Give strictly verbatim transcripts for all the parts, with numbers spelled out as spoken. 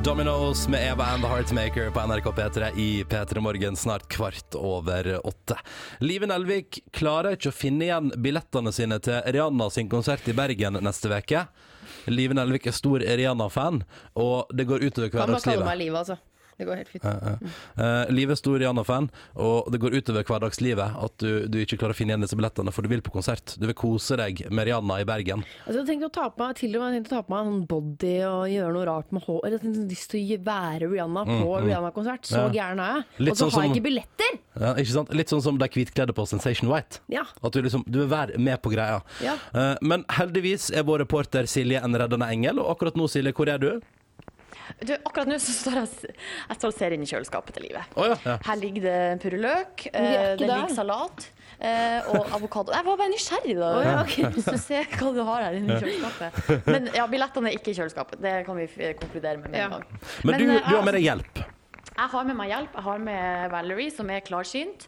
Dominoes med Eva and the Heartmaker på N R K P tre i P tre Morgen, snart kvart over åtte. Live Nelvik klarer ikke å finne igjen billettene sine til Rihanna sin konsert i Bergen neste veke. Live Nelvik er stor Rihanna-fan, og det går utover hverdagslivet. Kan bare kalle meg Live, altså. Det går helt fint. Uh, uh. Uh, Liv er stor Rihanna-fan, og det går utover hverdagslivet at du, du ikke klarer å finne igjen disse billettene, for du vil på konsert. Du vil kose deg med Rihanna i Bergen. Altså, jeg tenkte å ta på meg, til og med tenkte å ta på meg en body og gjøre noe rart med hår. Jeg tenkte lyst til å være Rihanna på mm, mm. Rihanna-konsert. Så ja. Gærne er jeg. Og så sånn har jeg ikke billetter! Ja, ikke sant? Litt sånn som de hvitkledde på Sensation White. Ja. At du liksom, du vil være med på greia. Ja. Uh, men heldigvis er vår reporter Silje en reddende engel, og akkurat nå, Silje, hvor er du? Du, akkurat nå så står jeg, jeg står og ser inn i kjøleskapet til Livet. Oh, ja, ja. Her ligger det purreløk, eh, det ligger salat eh, og avokado. Jeg var bare nysgjerrig da. Oh, ja, okay. Så se hva du har her inne i kjøleskapet. Men ja, billettene er ikke i kjøleskapet. Det kan vi konkludere med med en gang. Men, Men du, jeg, du har med deg hjelp. Jeg har med meg hjelp. Jeg har med Valerie, som er klarsynt.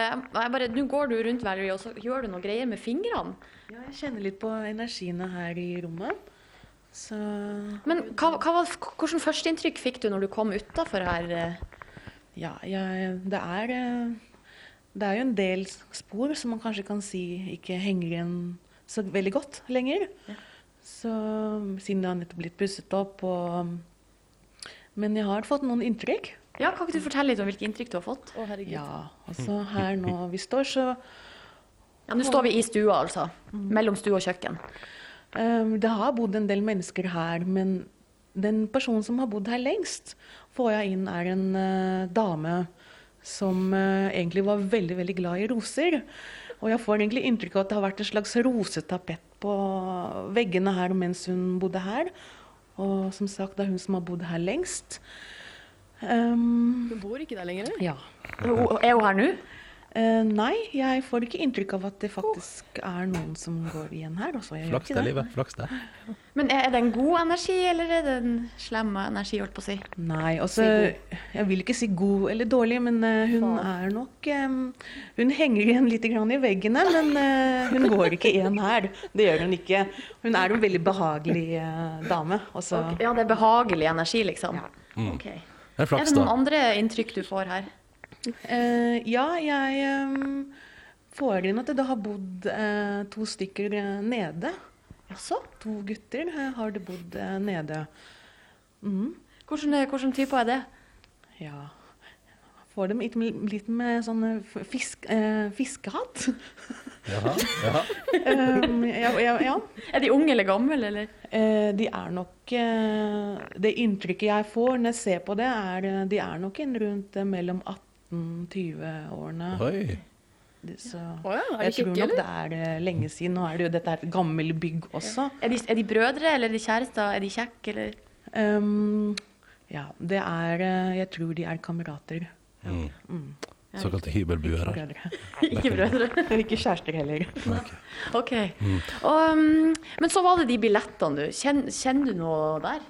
Nå går du rundt, Valerie, og så gjør du noe greier med fingrene. Ja, jeg kjenner litt på energiene her i rommet. Så... Men hva, hva var, hvordan førsteinntrykk fikk du når du kom utenfor her? Ja, jeg, det, er, det er jo en del spor som man kanskje kan si ikke henger igjen så veldig godt lenger. Ja. Så, siden det har nettopp blitt pusset opp. Og, men jeg har fått noen inntrykk. Ja, kan ikke du fortelle litt om hvilke inntrykk du har fått? Å, herregud. Ja, altså her nå vi står så... Ja, nå står vi i stua altså, mm. mellom stue og kjøkken. Um, det har bodd en del mennesker her, men den personen som har bodd her lengst, får jeg inn er en uh, dame som uh, egentlig var veldig, veldig glad i roser. Og jeg får egentlig inntrykk av at det har vært et slags rosetapett på veggene her mens hun bodde her. Og som sagt, det er hun som har bodd her lengst. Um, hun bor ikke der lenger? Ja. Er hun her nå? Uh, nei, jeg får ikke inntrykk av at det faktisk er noen som går igjen her. Flaks det, livet. Flaks det. Men er det en god energi, eller er det en slem energi, holdt på å si? Nei, altså, jeg vil ikke si god eller dårlig, men uh, hun er nok... Um, hun henger igjen litt grann i veggene, men uh, hun går ikke igjen her. Det gjør hun ikke. Hun er en veldig behagelig uh, dame. Også. Okay. Ja, det er behagelig energi, liksom. Ja. Mm. Okay. Det er, flaks, er det noen andre inntrykk du får her? Uh, ja, jeg um, får inn at det har bodd uh, to stykker uh, nede. Jaså? To gutter uh, har det bodd uh, nede. Mm. Hvordan, hvordan type er det? Ja, får dem litt, litt med sånn fisk, uh, fiskehatt. Jaha, jaha. um, ja, ja, ja. Er de unge eller gamle, eller? Uh, de er nok, uh, det inntrykket jeg får når jeg ser på det, er uh, de er nok inn rundt uh, mellom atten tyve årene. Oi. Så, oh ja, jeg tror nok det er uh, lenge siden. Nå er det jo dette er et gammel bygg også. Ja. Er, de, er de brødre, eller er de kjærester? Er de kjekke, eller? Um, ja, det er, uh, jeg tror de er kamerater. Mm. Mm. Såkalte hybelbuer. Ikke brødre. Ikke brødre. Ikke kjærester heller. Okay. Ok. Mm. Og, um, men så var det de billettene du. Kjenner, kjenner du noe der?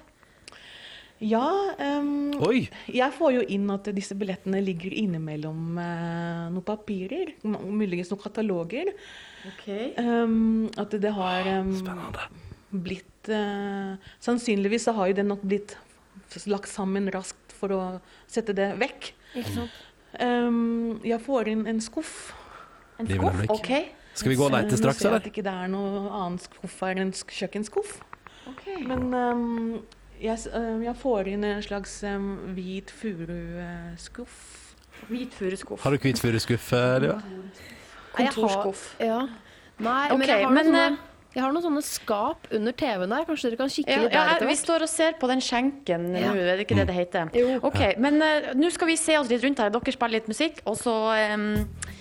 Ja, um, Oi. Jeg får jo inn at disse billettene ligger innimellom uh, noen papirer, muligens noen kataloger. Okay. Um, at det har um, Spennende. Blitt, uh, sannsynligvis så har jo det nok blitt lagt sammen raskt for å sette det vekk. Ikke sant? Um, jeg får inn en skuff. En skuff? Ok. Skal vi gå og lete straks, eller? Nå ser jeg at ikke det er noe annen skuff her enn kjøkkenskuff. Ok. Men... Um, Jeg, jeg får inn en slags um, hvit furu-skuff. Hvit furu-skuff. Har du hvit furu-skuff, Liva? Kontorskuff. Ja. Nei, okay, men, jeg har, men noen sånne, jeg har noen sånne skap under T V-en der. Kanskje dere kan kikke ja, litt der ja, etter hvert? Vi står og ser på den skjenken ja. nå, er det ikke det det heter? Jo. Ok, men uh, nå skal vi se oss litt rundt her. Dere spiller litt musikk, og så... Um,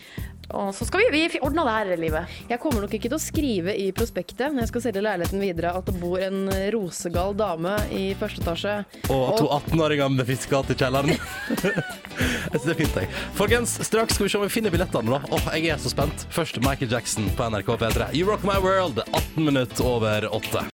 Og så skal vi, vi ordne det her, Livet. Jeg kommer nok ikke til å skrive i prospektet når jeg skal selge leiligheten videre at det bor en rosegal dame i første etasje. Og to atten-åringer med fiskehatt i kjelleren. Jeg synes det er fint, jeg. Folkens, straks skal vi se om vi finner billettene da. Åh, jeg er så spent. Først Michael Jackson på N R K P tre. You Rock My World, atten minutter over åtte.